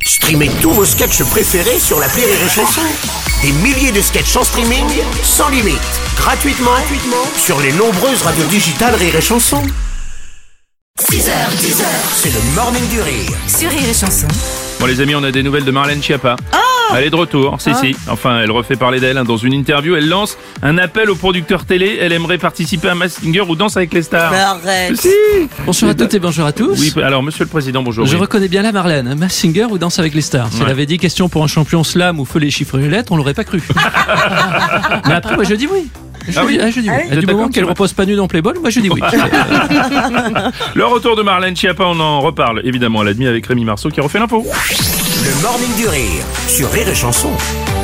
Streamez tous vos sketchs préférés sur l'appli Rire et Chanson. Des milliers de sketchs en streaming, sans limite, gratuitement sur les nombreuses radios digitales Rire et Chanson. 6h10, c'est le Morning du Rire. Sur Rire et Chanson. Bon les amis, on a des nouvelles de Marlène Schiappa. Elle est de retour, si. Enfin, elle refait parler d'elle dans une interview. Elle lance un appel aux producteurs télé. Elle aimerait participer à Masked Singer ou Danse avec les stars. Mais arrête. Si. Bonjour à toutes et bonjour à tous. Oui, alors Monsieur le Président, bonjour. Je oui. reconnais bien la Marlène, Masked Singer ou Danse avec les stars. Si elle avait dit question pour un champion slam ou feu les chiffres et les lettres, on l'aurait pas cru. Mais après, moi je dis oui. Je dis oui. Du moment qu'elle repose pas nue dans Playboy, moi je dis oui. Le retour de Marlène Schiappa, on en reparle évidemment à la demi avec Rémi Marceau qui refait l'info. Le Morning du Rire sur Rire et Chanson.